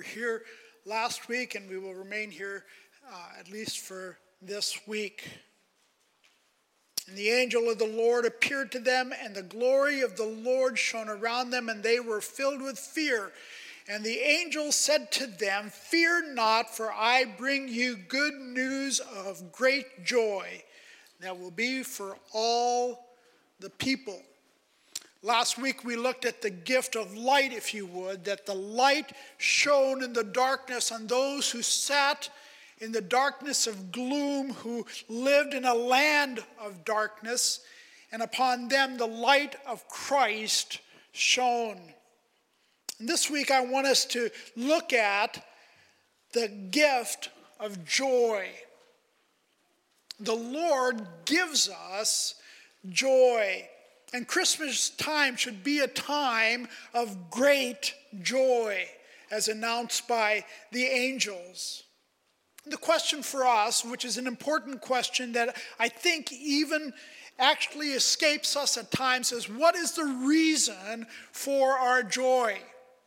were here last week, and we will remain here at least for this week. And the angel of the Lord appeared to them, and the glory of the Lord shone around them, and they were filled with fear. And the angel said to them, "Fear not, for I bring you good news of great joy that will be for all the people." Last week we looked at the gift of light, if you would, that the light shone in the darkness on those who sat in the darkness of gloom, who lived in a land of darkness, and upon them the light of Christ shone. And this week I want us to look at the gift of joy. The Lord gives us joy. And Christmas time should be a time of great joy, as announced by the angels. The question for us, which is an important question that I think even actually escapes us at times, is what is the reason for our joy?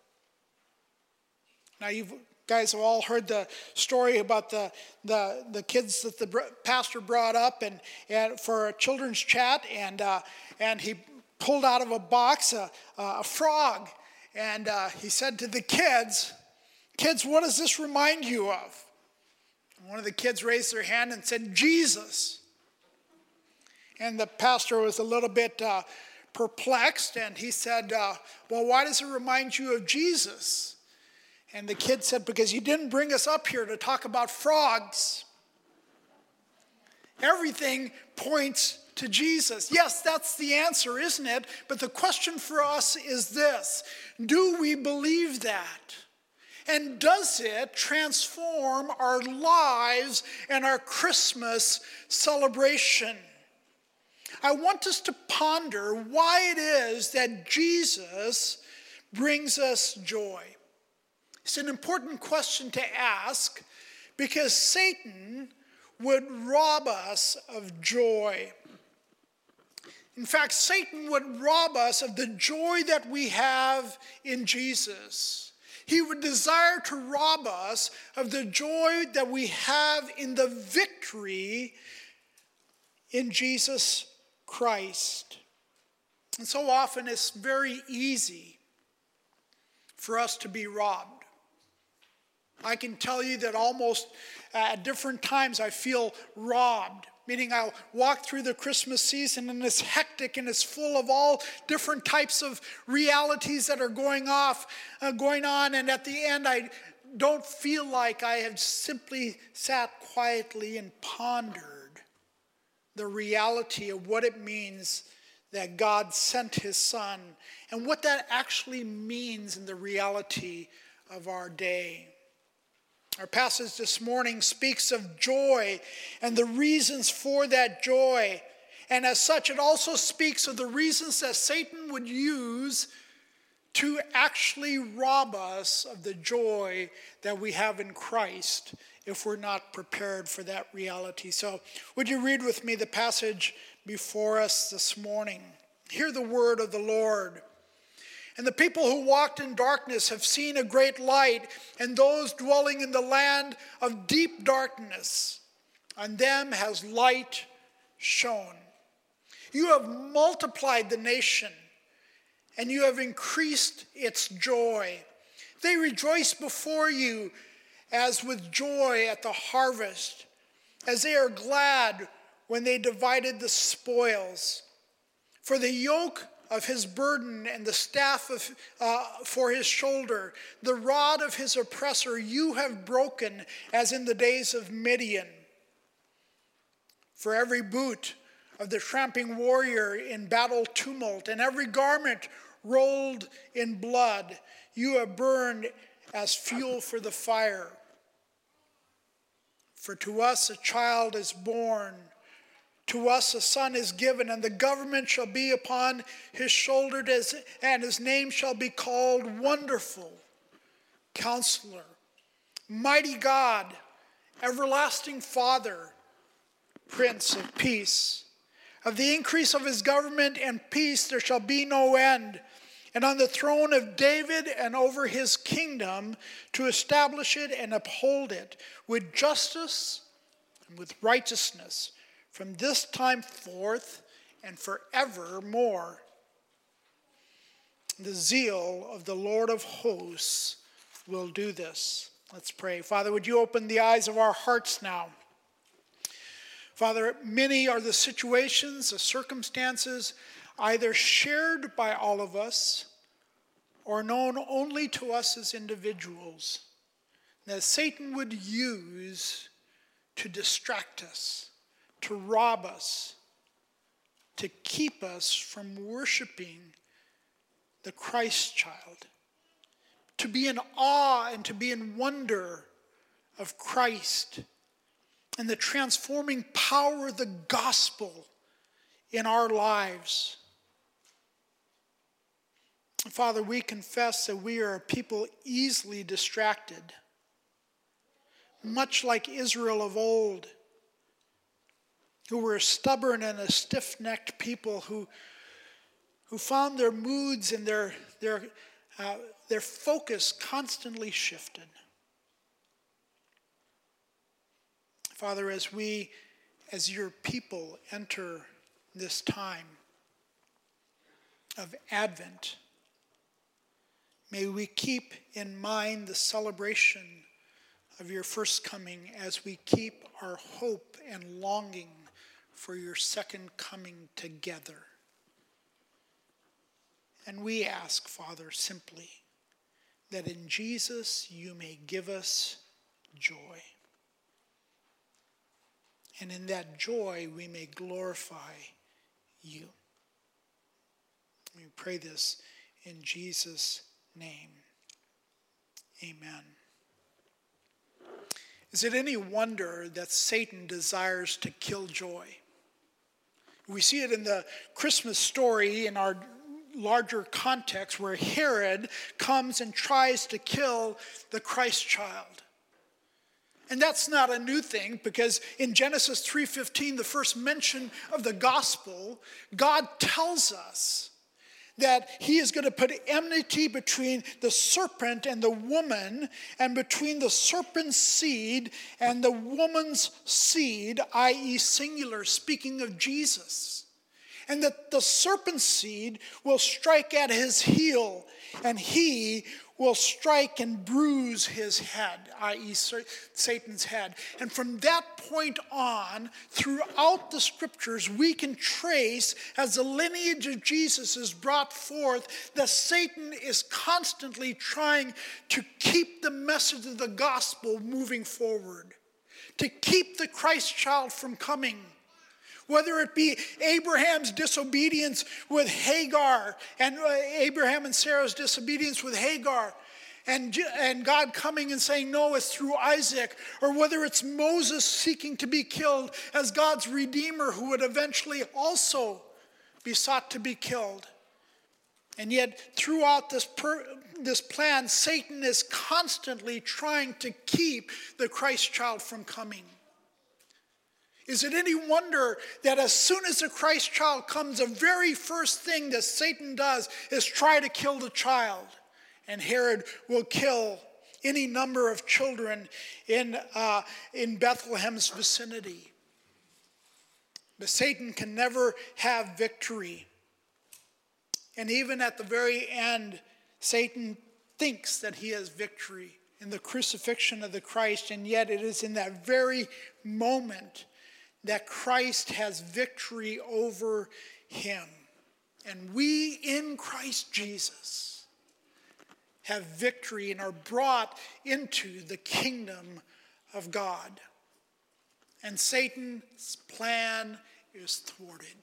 Now, you guys have all heard the story about the kids that the pastor brought up and for a children's chat, and he pulled out of a box a frog, and he said to the kids, "What does this remind you of?" And one of the kids raised their hand and said, "Jesus." And the pastor was a little bit perplexed, and he said, "Well, why does it remind you of Jesus?" And the kid said, "Because you didn't bring us up here to talk about frogs. Everything points to Jesus." Yes, that's the answer, isn't it? But the question for us is this: do we believe that? And does it transform our lives and our Christmas celebration? I want us to ponder why it is that Jesus brings us joy. It's an important question to ask because Satan would rob us of joy. In fact, Satan would rob us of the joy that we have in Jesus. He would desire to rob us of the joy that we have in the victory in Jesus Christ. And so often it's very easy for us to be robbed. I can tell you that almost at different times I feel robbed, meaning I'll walk through the Christmas season and it's hectic and it's full of all different types of realities that are going on, and at the end I don't feel like I have simply sat quietly and pondered the reality of what it means that God sent his Son and what that actually means in the reality of our day. Our passage this morning speaks of joy and the reasons for that joy. And as such, it also speaks of the reasons that Satan would use to actually rob us of the joy that we have in Christ if we're not prepared for that reality. So would you read with me the passage before us this morning? Hear the word of the Lord. "And the people who walked in darkness have seen a great light, and those dwelling in the land of deep darkness, on them has light shone. You have multiplied the nation, and you have increased its joy. They rejoice before you as with joy at the harvest, as they are glad when they divided the spoils. For the yoke of his burden and the staff for his shoulder, the rod of his oppressor you have broken, as in the days of Midian. For every boot of the tramping warrior in battle tumult, and every garment rolled in blood, you have burned as fuel for the fire. For to us a child is born, to us a son is given, and the government shall be upon his shoulder, and his name shall be called Wonderful, Counselor, Mighty God, Everlasting Father, Prince of Peace. Of the increase of his government and peace there shall be no end, and on the throne of David and over his kingdom, to establish it and uphold it with justice and with righteousness from this time forth and forevermore. The zeal of the Lord of hosts will do this. Let's pray. Father, would you open the eyes of our hearts now? Father, many are the situations, the circumstances, either shared by all of us or known only to us as individuals, that Satan would use to distract us, to rob us, to keep us from worshiping the Christ child, to be in awe and to be in wonder of Christ and the transforming power of the gospel in our lives. Father, we confess that we are a people easily distracted, much like Israel of old, who were a stubborn and a stiff-necked people who found their moods and their focus constantly shifted. Father, as we, as your people, enter this time of Advent, may we keep in mind the celebration of your first coming as we keep our hope and longing for your second coming together. And we ask, Father, simply, that in Jesus you may give us joy. And in that joy we may glorify you. We pray this in Jesus' name. Amen. Is it any wonder that Satan desires to kill joy? We see it in the Christmas story in our larger context where Herod comes and tries to kill the Christ child. And that's not a new thing, because in Genesis 3:15, the first mention of the gospel, God tells us that he is going to put enmity between the serpent and the woman, and between the serpent's seed and the woman's seed, i.e. singular, speaking of Jesus. And that the serpent's seed will strike at his heel, and he will strike and bruise his head, i.e. Satan's head. And from that point on, throughout the scriptures, we can trace, as the lineage of Jesus is brought forth, that Satan is constantly trying to keep the message of the gospel moving forward, to keep the Christ child from coming. Whether it be Abraham's disobedience with Hagar, and Abraham and Sarah's disobedience with Hagar, and God coming and saying, no, it's through Isaac, or whether it's Moses seeking to be killed as God's redeemer, who would eventually also be sought to be killed. And yet, throughout this plan, Satan is constantly trying to keep the Christ child from coming. Is it any wonder that as soon as the Christ child comes, the very first thing that Satan does is try to kill the child? And Herod will kill any number of children in Bethlehem's vicinity. But Satan can never have victory. And even at the very end, Satan thinks that he has victory in the crucifixion of the Christ, and yet it is in that very moment that Christ has victory over him. And we in Christ Jesus have victory and are brought into the kingdom of God. And Satan's plan is thwarted.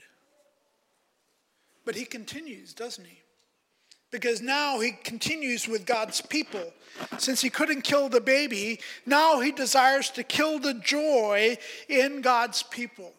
But he continues, doesn't he? Because now he continues with God's people. Since he couldn't kill the baby, now he desires to kill the joy in God's people.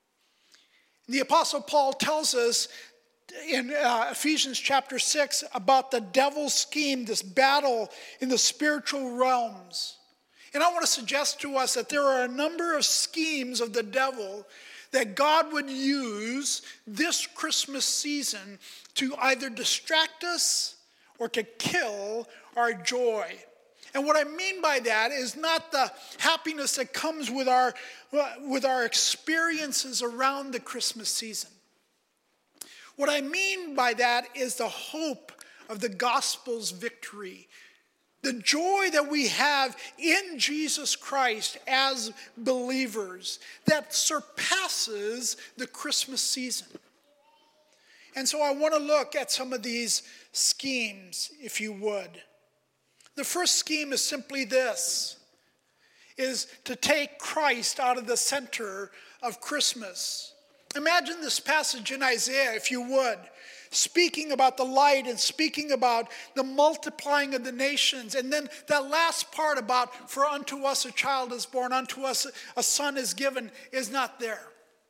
The Apostle Paul tells us in Ephesians chapter 6 about the devil's scheme, this battle in the spiritual realms. And I want to suggest to us that there are a number of schemes of the devil that God would use this Christmas season to either distract us or to kill our joy. And what I mean by that is not the happiness that comes with our experiences around the Christmas season. What I mean by that is the hope of the gospel's victory. The joy that we have in Jesus Christ as believers that surpasses the Christmas season. And so I want to look at some of these schemes, if you would. The first scheme is simply this, is to take Christ out of the center of Christmas. Imagine this passage in Isaiah, if you would, speaking about the light and speaking about the multiplying of the nations. And then that last part about, for unto us a child is born, unto us a son is given, is not there.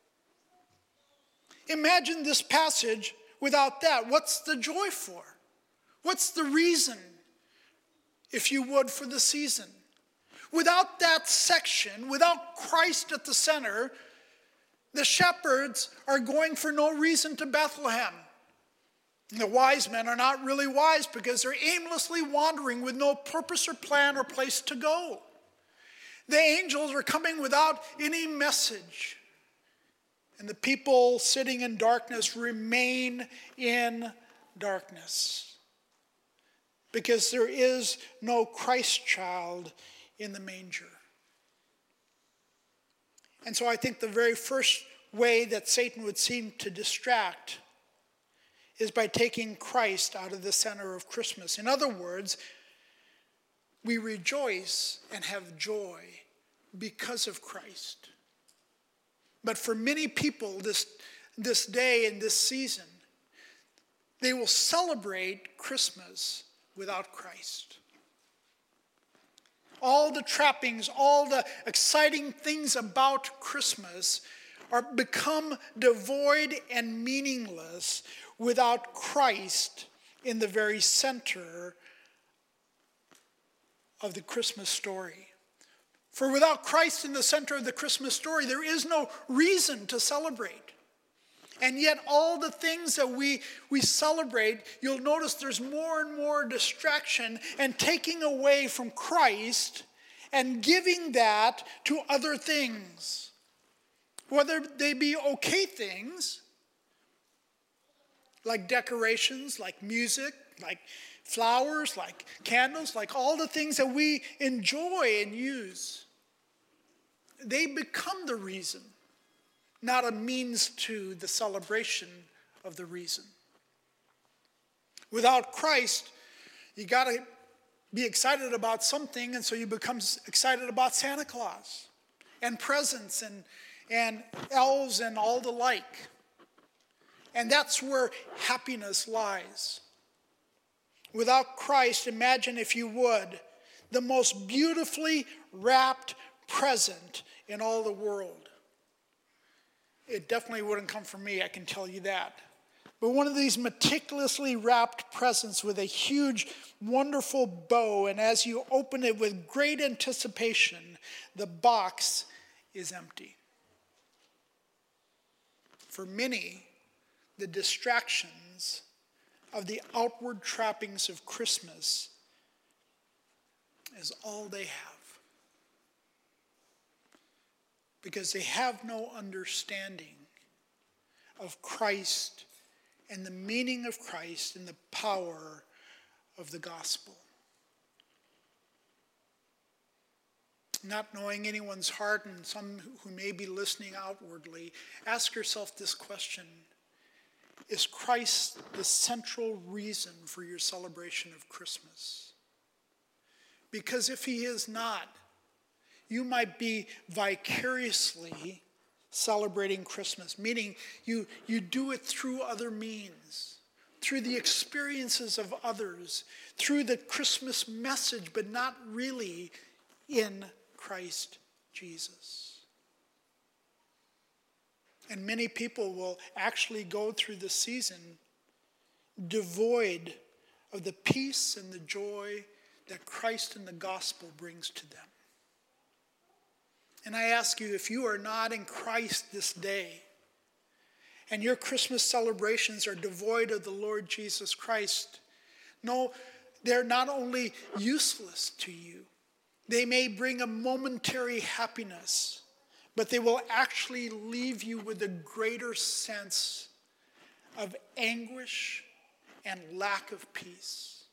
Imagine this passage without that. What's the joy for? What's the reason, if you would, for the season? Without that section, without Christ at the center, the shepherds are going for no reason to Bethlehem. The wise men are not really wise because they're aimlessly wandering with no purpose or plan or place to go. The angels are coming without any message. And the people sitting in darkness remain in darkness because there is no Christ child in the manger. And so I think the very first way that Satan would seem to distract is by taking Christ out of the center of Christmas. In other words, we rejoice and have joy because of Christ. But for many people this day and this season, they will celebrate Christmas without Christ. All the trappings, all the exciting things about Christmas are become devoid and meaningless without Christ in the very center of the Christmas story. For without Christ in the center of the Christmas story, there is no reason to celebrate. And yet all the things that we celebrate, you'll notice there's more and more distraction and taking away from Christ and giving that to other things. Whether they be okay things, like decorations, like music, like flowers, like candles, like all the things that we enjoy and use. They become the reason, not a means to the celebration of the reason. Without Christ, you got to be excited about something, and so you become excited about Santa Claus and presents and elves and all the like. And that's where happiness lies. Without Christ, imagine, if you would, the most beautifully wrapped present in all the world. It definitely wouldn't come from me, I can tell you that. But one of these meticulously wrapped presents with a huge, wonderful bow, and as you open it with great anticipation, the box is empty. For many, the distractions of the outward trappings of Christmas is all they have. Because they have no understanding of Christ and the meaning of Christ and the power of the gospel. Not knowing anyone's heart, and some who may be listening outwardly, ask yourself this question: is Christ the central reason for your celebration of Christmas? Because if he is not, you might be vicariously celebrating Christmas, meaning you do it through other means, through the experiences of others, through the Christmas message, but not really in Christ Jesus. And many people will actually go through the season devoid of the peace and the joy that Christ and the gospel brings to them. And I ask you, if you are not in Christ this day, and your Christmas celebrations are devoid of the Lord Jesus Christ, no, they're not only useless to you, they may bring a momentary happiness, but they will actually leave you with a greater sense of anguish and lack of peace.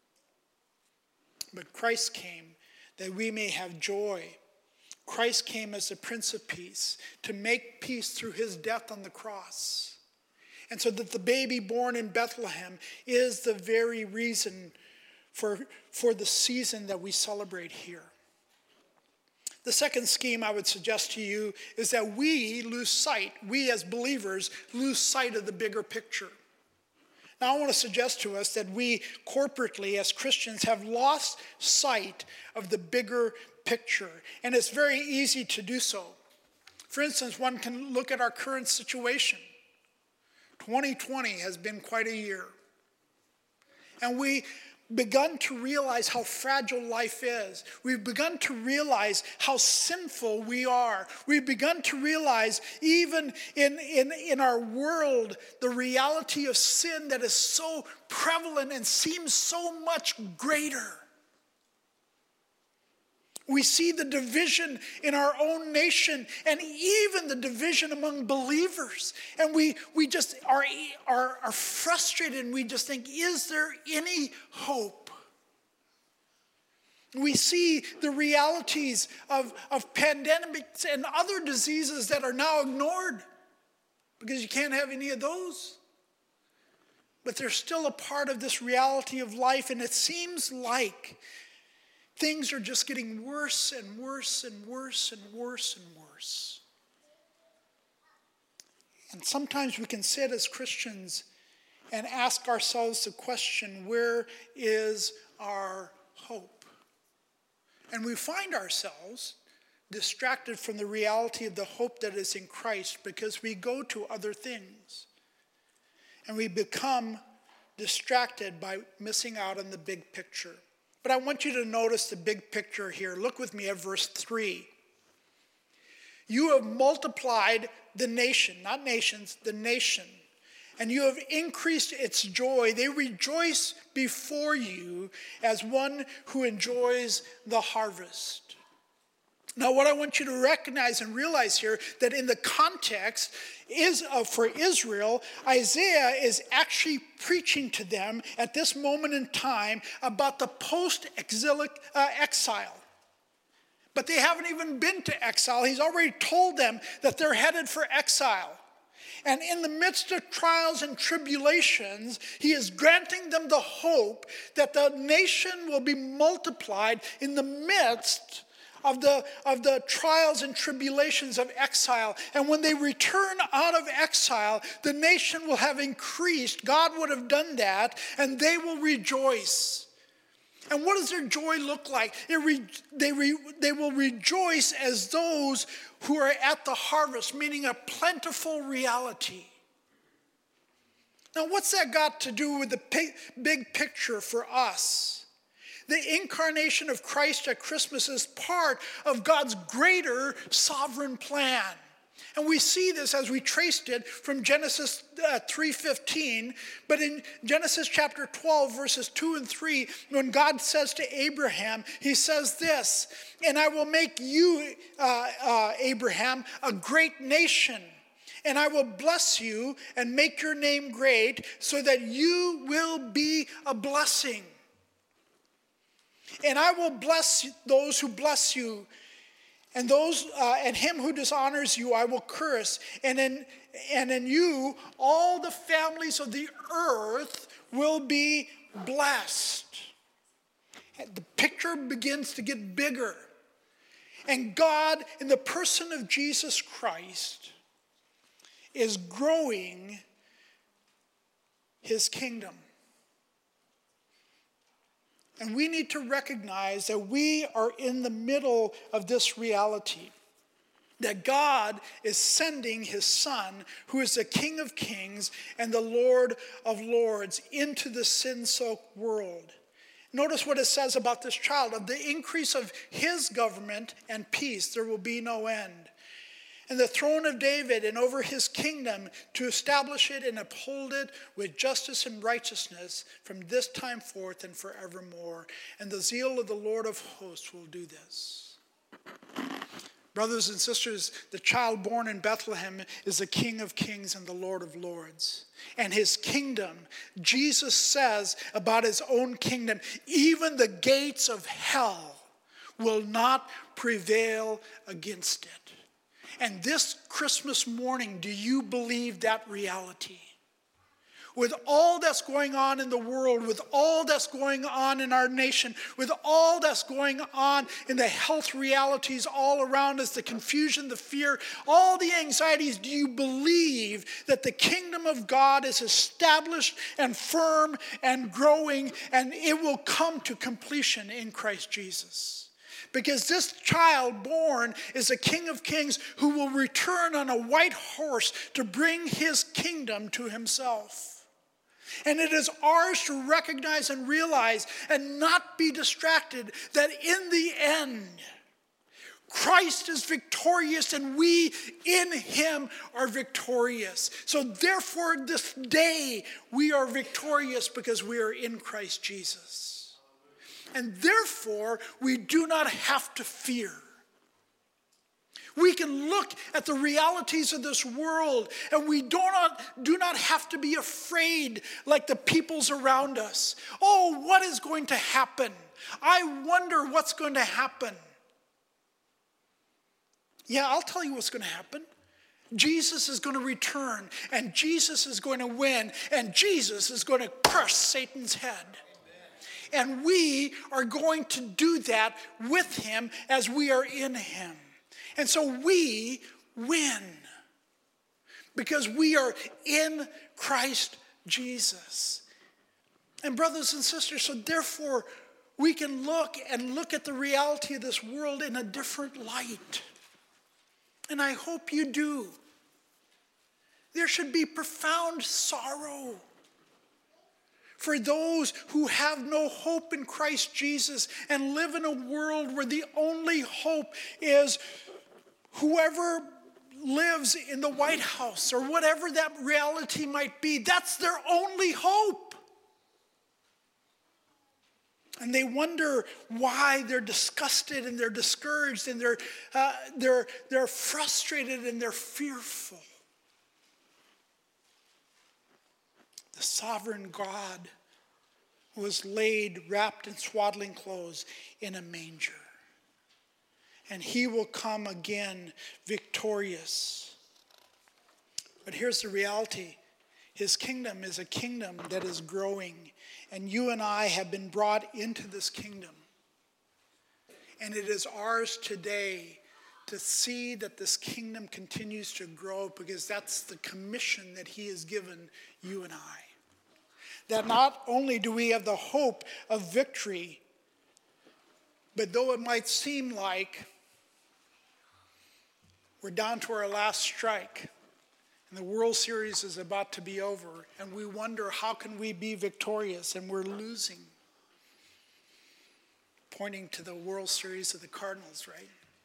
But Christ came that we may have joy. Christ came as the Prince of Peace to make peace through his death on the cross. And so that the baby born in Bethlehem is the very reason for the season that we celebrate here. The second scheme I would suggest to you is that we as believers, lose sight of the bigger picture. Now I want to suggest to us that we corporately as Christians have lost sight of the bigger picture, and it's very easy to do so. For instance, one can look at our current situation. 2020 has been quite a year. And we've begun to realize how fragile life is. We've begun to realize how sinful we are. We've begun to realize even in our world the reality of sin that is so prevalent and seems so much greater. We see the division in our own nation and even the division among believers. And we just are frustrated, and we just think, is there any hope? We see the realities of pandemics and other diseases that are now ignored because you can't have any of those. But they're still a part of this reality of life, and it seems like things are just getting worse and worse and worse and worse and worse. And sometimes we can sit as Christians and ask ourselves the question, where is our hope? And we find ourselves distracted from the reality of the hope that is in Christ because we go to other things. And we become distracted by missing out on the big picture. But I want you to notice the big picture here. Look with me at verse 3. You have multiplied the nation, not nations, the nation, and you have increased its joy. They rejoice before you as one who enjoys the harvest. Now, what I want you to recognize and realize here, that in the context is for Israel, Isaiah is actually preaching to them at this moment in time about the post-exilic exile. But they haven't even been to exile. He's already told them that they're headed for exile. And in the midst of trials and tribulations, he is granting them the hope that the nation will be multiplied in the midst of the trials and tribulations of exile. And when they return out of exile, the nation will have increased. God would have done that, and they will rejoice. And what does their joy look like? They will rejoice as those who are at the harvest, meaning a plentiful reality. Now, what's that got to do with the big picture for us? The incarnation of Christ at Christmas is part of God's greater sovereign plan. And we see this as we traced it from Genesis 3:15. But in Genesis chapter 12, verses 2 and 3, when God says to Abraham, he says this, and I will make you, Abraham, a great nation. And I will bless you and make your name great so that you will be a blessing. And I will bless those who bless you, and him who dishonors you I will curse. And in you all the families of the earth will be blessed. And the picture begins to get bigger. And God, in the person of Jesus Christ, is growing his kingdom. And we need to recognize that we are in the middle of this reality. That God is sending his Son, who is the King of Kings and the Lord of Lords, into the sin-soaked world. Notice what it says about this child. Of the increase of his government and peace, there will be no end. And the throne of David and over his kingdom, to establish it and uphold it with justice and righteousness from this time forth and forevermore. And the zeal of the Lord of hosts will do this. Brothers and sisters, the child born in Bethlehem is the King of kings and the Lord of lords. And his kingdom, Jesus says about his own kingdom, even the gates of hell will not prevail against it. And this Christmas morning, do you believe that reality? With all that's going on in the world, with all that's going on in our nation, with all that's going on in the health realities all around us, the confusion, the fear, all the anxieties, do you believe that the kingdom of God is established and firm and growing, and it will come to completion in Christ Jesus? Because this child born is a King of kings who will return on a white horse to bring his kingdom to himself. And it is ours to recognize and realize and not be distracted that in the end, Christ is victorious and we in him are victorious. So therefore this day we are victorious because we are in Christ Jesus. And therefore we do not have to fear. We can look at the realities of this world and we do not have to be afraid like the peoples around us. Oh, what is going to happen? I wonder what's going to happen. Yeah, I'll tell you what's going to happen. Jesus is going to return and Jesus is going to win and Jesus is going to crush Satan's head. And we are going to do that with him as we are in him. And so we win because we are in Christ Jesus. And brothers and sisters, so therefore we can look at the reality of this world in a different light. And I hope you do. There should be profound sorrow for those who have no hope in Christ Jesus and live in a world where the only hope is whoever lives in the White House or whatever that reality might be. That's their only hope. And they wonder why they're disgusted and they're discouraged and they're frustrated and they're fearful. The sovereign God was laid, wrapped in swaddling clothes, in a manger. And he will come again victorious. But here's the reality. His kingdom is a kingdom that is growing. And you and I have been brought into this kingdom. And it is ours today to see that this kingdom continues to grow because that's the commission that he has given you and I. That not only do we have the hope of victory, but though it might seem like we're down to our last strike, and the World Series is about to be over, and we wonder how can we be victorious, and we're losing. Pointing to the World Series of the Cardinals, right?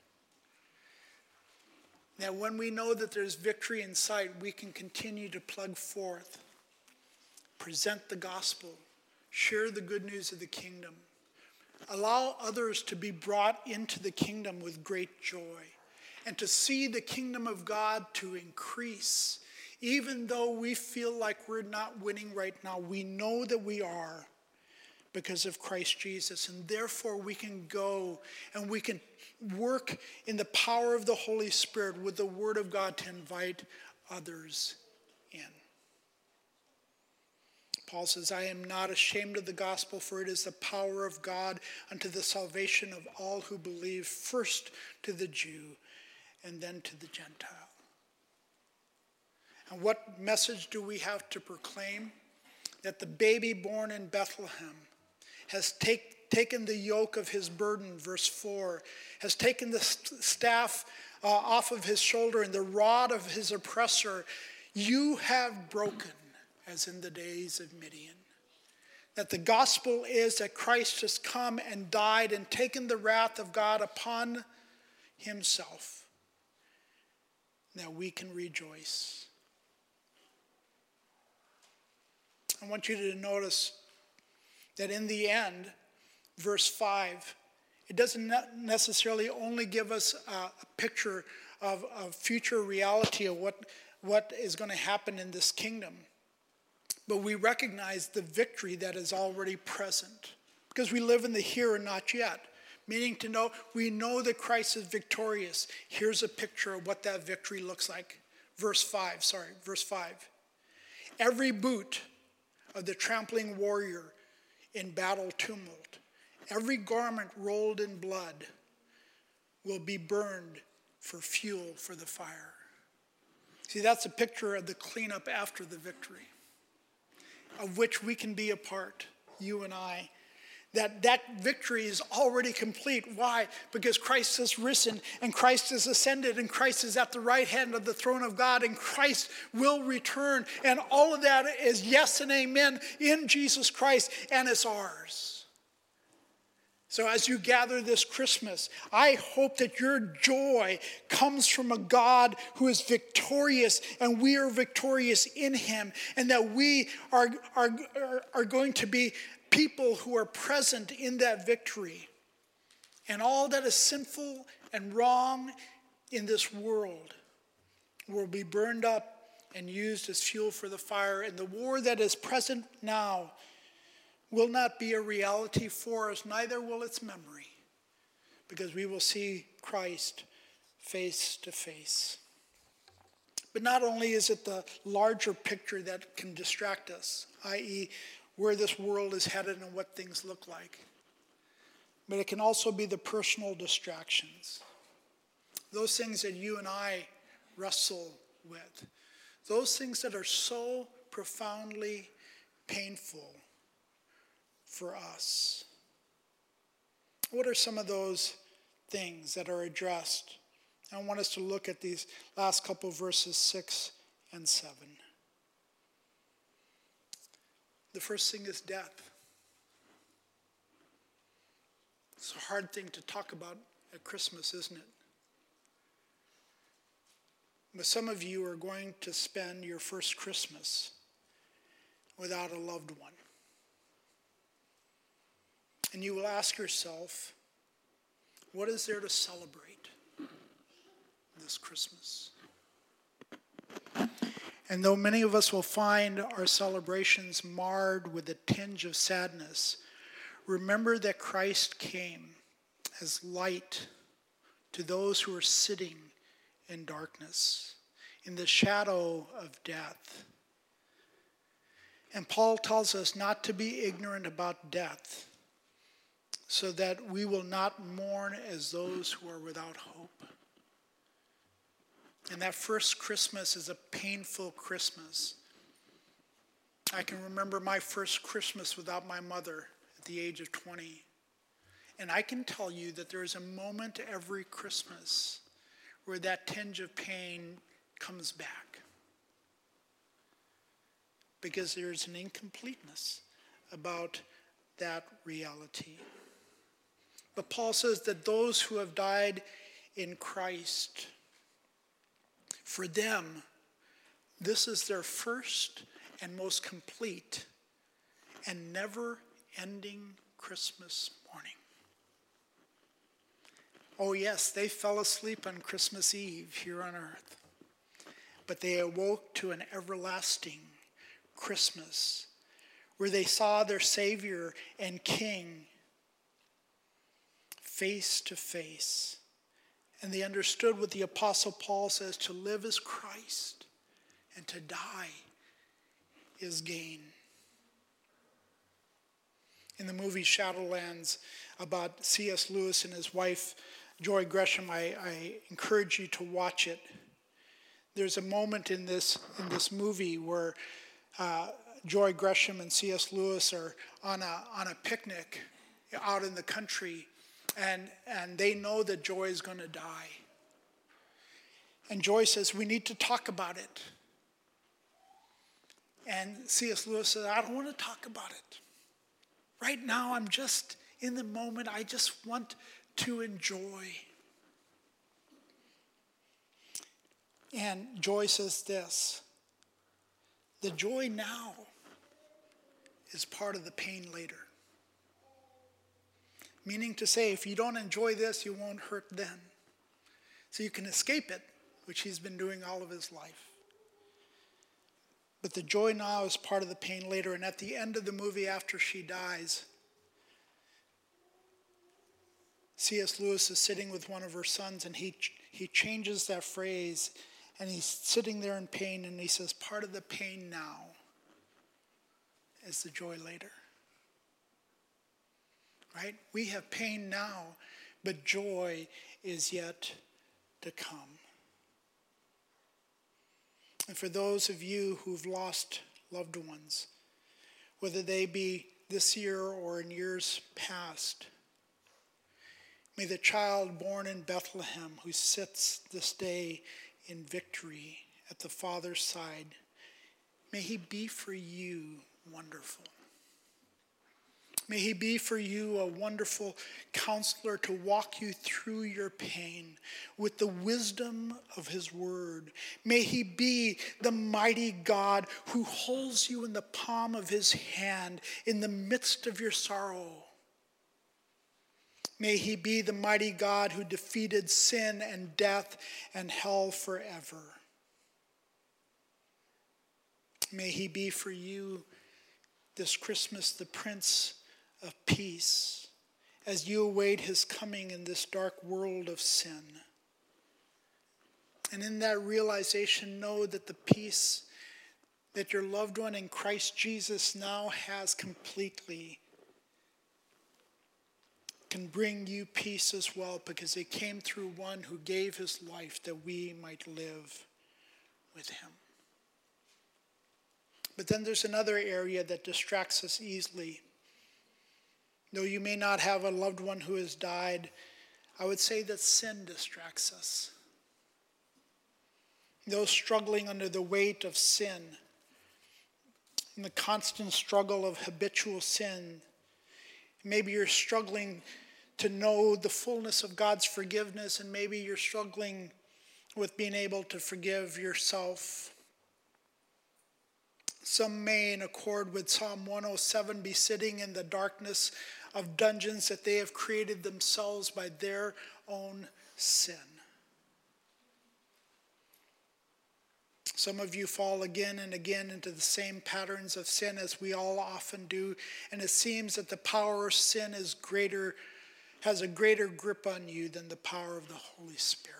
Now, when we know that there's victory in sight, we can continue to plug forth, present the gospel, share the good news of the kingdom, allow others to be brought into the kingdom with great joy, and to see the kingdom of God to increase. Even though we feel like we're not winning right now, we know that we are because of Christ Jesus. And therefore we can go and we can work in the power of the Holy Spirit with the word of God to invite others in. Paul says, I am not ashamed of the gospel, for it is the power of God unto the salvation of all who believe, first to the Jew and then to the Gentile. And what message do we have to proclaim? That the baby born in Bethlehem has taken the yoke of his burden, verse 4, has taken the staff off of his shoulder and the rod of his oppressor. You have broken, as in the days of Midian. That the gospel is that Christ has come and died and taken the wrath of God upon himself, that we can rejoice. I want you to notice that in the end, verse 5, it doesn't necessarily only give us a picture of future reality of what is going to happen in this kingdom, but we recognize the victory that is already present, because we live in the here and not yet, meaning to know we know that Christ is victorious. Here's a picture of what that victory looks like. Verse 5. Every boot of the trampling warrior in battle tumult, every garment rolled in blood will be burned for fuel for the fire. See, that's a picture of the cleanup after the victory, of which we can be a part, you and I. That victory is already complete. Why? Because Christ has risen and Christ has ascended and Christ is at the right hand of the throne of God and Christ will return. And all of that is yes and amen in Jesus Christ, and it's ours. So as you gather this Christmas, I hope that your joy comes from a God who is victorious and we are victorious in him, and that we are going to be people who are present in that victory. And all that is sinful and wrong in this world will be burned up and used as fuel for the fire. And the war that is present now will not be a reality for us, neither will its memory, because we will see Christ face to face. But not only is it the larger picture that can distract us, i.e., where this world is headed and what things look like, but it can also be the personal distractions, those things that you and I wrestle with, those things that are so profoundly painful for us. What are some of those things that are addressed? I want us to look at these last couple of verses 6 and 7. The first thing is death. It's a hard thing to talk about at Christmas, isn't it? But some of you are going to spend your first Christmas without a loved one. And you will ask yourself, what is there to celebrate this Christmas? And though many of us will find our celebrations marred with a tinge of sadness, remember that Christ came as light to those who are sitting in darkness, in the shadow of death. And Paul tells us not to be ignorant about death, so that we will not mourn as those who are without hope. And that first Christmas is a painful Christmas. I can remember my first Christmas without my mother at the age of 20. And I can tell you that there is a moment every Christmas where that tinge of pain comes back, because there's an incompleteness about that reality. But Paul says that those who have died in Christ, for them, this is their first and most complete and never-ending Christmas morning. Oh yes, they fell asleep on Christmas Eve here on earth, but they awoke to an everlasting Christmas where they saw their Savior and King face to face. And they understood what the Apostle Paul says, to live is Christ and to die is gain. In the movie Shadowlands about C.S. Lewis and his wife, Joy Gresham, I encourage you to watch it. There's a moment in this movie where Joy Gresham and C.S. Lewis are on a picnic out in the country, and they know that Joy is going to die. And Joy says, we need to talk about it. And C.S. Lewis says, I don't want to talk about it. Right now, I'm just in the moment. I just want to enjoy. And Joy says this: the joy now is part of the pain later. Meaning to say, if you don't enjoy this, you won't hurt then. So you can escape it, which he's been doing all of his life. But the joy now is part of the pain later. And at the end of the movie, after she dies, C.S. Lewis is sitting with one of her sons, and he changes that phrase, and he's sitting there in pain, and he says, part of the pain now is the joy later. Right? We have pain now, but joy is yet to come. And for those of you who've lost loved ones, whether they be this year or in years past, may the child born in Bethlehem who sits this day in victory at the Father's side, may he be for you wonderful. May he be for you a wonderful counselor to walk you through your pain with the wisdom of his word. May he be the mighty God who holds you in the palm of his hand in the midst of your sorrow. May he be the mighty God who defeated sin and death and hell forever. May he be for you this Christmas the Prince of Peace as you await his coming in this dark world of sin. And in that realization, know that the peace that your loved one in Christ Jesus now has completely can bring you peace as well, because it came through one who gave his life that we might live with him. But then there's another area that distracts us easily. Though you may not have a loved one who has died, I would say that sin distracts us. Those struggling under the weight of sin, and the constant struggle of habitual sin. Maybe you're struggling to know the fullness of God's forgiveness, and maybe you're struggling with being able to forgive yourself. Some may, in accord with Psalm 107, be sitting in the darkness of dungeons that they have created themselves by their own sin. Some of you fall again and again into the same patterns of sin as we all often do, and it seems that the power of sin is has a greater grip on you than the power of the Holy Spirit.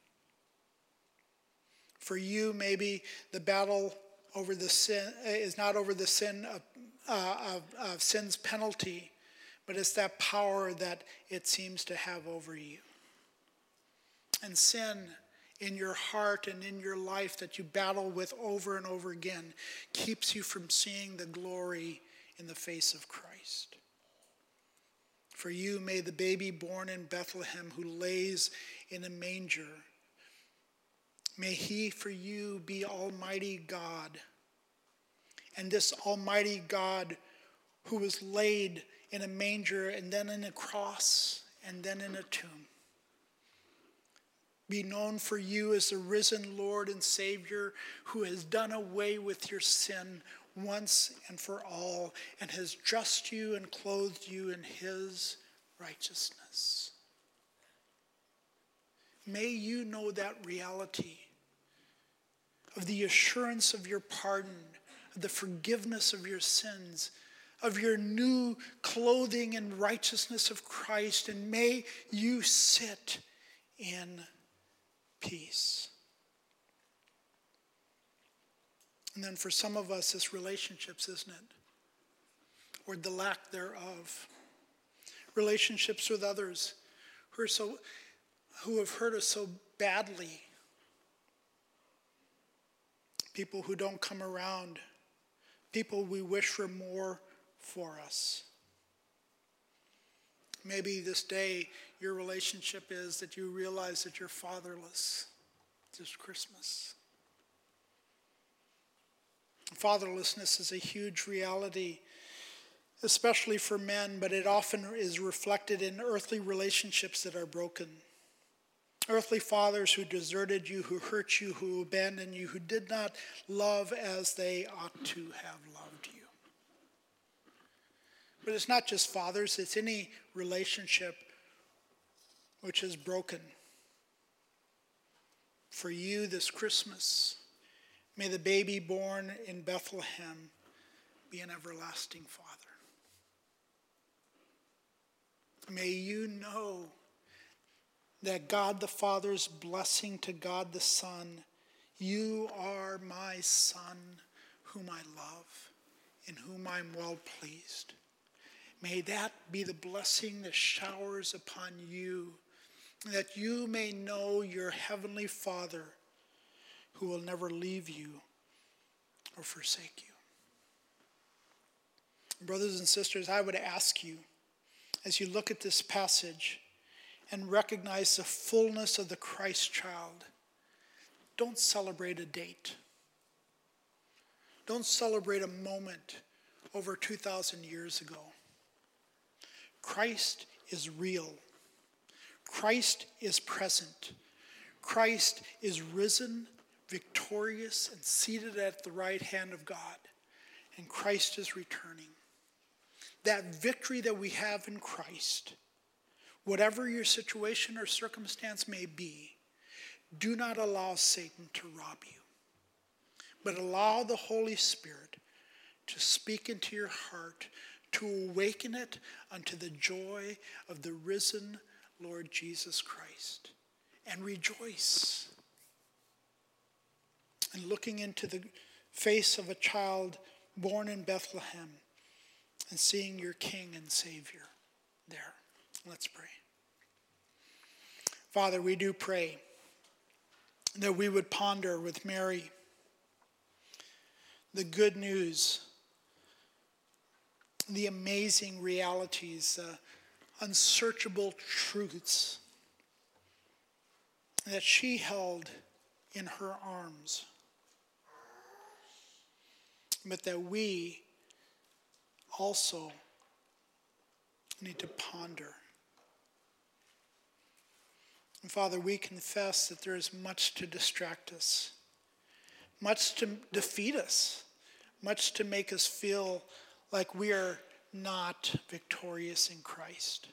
For you, maybe the battle over the sin is not over the sin of sin's penalty, but it's that power that it seems to have over you. And sin in your heart and in your life that you battle with over and over again keeps you from seeing the glory in the face of Christ. For you, may the baby born in Bethlehem who lays in a manger, may he for you be Almighty God. And this Almighty God who was laid in a manger and then in a cross and then in a tomb, be known for you as the risen Lord and Savior who has done away with your sin once and for all and has dressed you and clothed you in his righteousness. May you know that reality of the assurance of your pardon, of the forgiveness of your sins, of your new clothing and righteousness of Christ, and may you sit in peace. And then for some of us, it's relationships, isn't it? Or the lack thereof. Relationships with others who have hurt us so badly. People who don't come around. People we wish were more for us. Maybe this day your relationship is that you realize that you're fatherless this Christmas. Fatherlessness is a huge reality especially for men, but it often is reflected in earthly relationships that are broken. Earthly fathers who deserted you, who hurt you, who abandoned you, who did not love as they ought to have loved you. But it's not just fathers, it's any relationship which is broken. For you this Christmas, may the baby born in Bethlehem be an everlasting Father. May you know that God the Father's blessing to God the Son, you are my Son, whom I love, in whom I am well pleased. May that be the blessing that showers upon you, that you may know your heavenly Father, who will never leave you or forsake you. Brothers and sisters, I would ask you, as you look at this passage and recognize the fullness of the Christ child, don't celebrate a date. Don't celebrate a moment over 2,000 years ago. Christ is real. Christ is present. Christ is risen, victorious, and seated at the right hand of God. And Christ is returning. That victory that we have in Christ, whatever your situation or circumstance may be, do not allow Satan to rob you, but allow the Holy Spirit to speak into your heart, to awaken it unto the joy of the risen Lord Jesus Christ, and rejoice in looking into the face of a child born in Bethlehem and seeing your King and Savior there. Let's pray. Father, we do pray that we would ponder with Mary the good news, the amazing realities, unsearchable truths that she held in her arms, but that we also need to ponder. And Father, we confess that there is much to distract us, much to defeat us, much to make us feel like we are not victorious in Christ.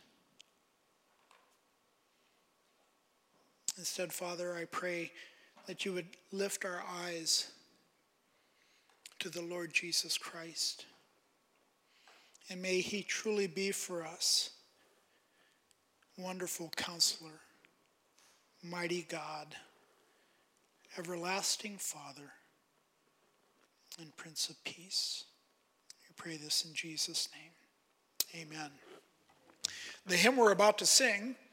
Instead, Father, I pray that you would lift our eyes to the Lord Jesus Christ. And may he truly be for us wonderful Counselor, mighty God, everlasting Father, and Prince of Peace. We pray this in Jesus' name. Amen. The hymn we're about to sing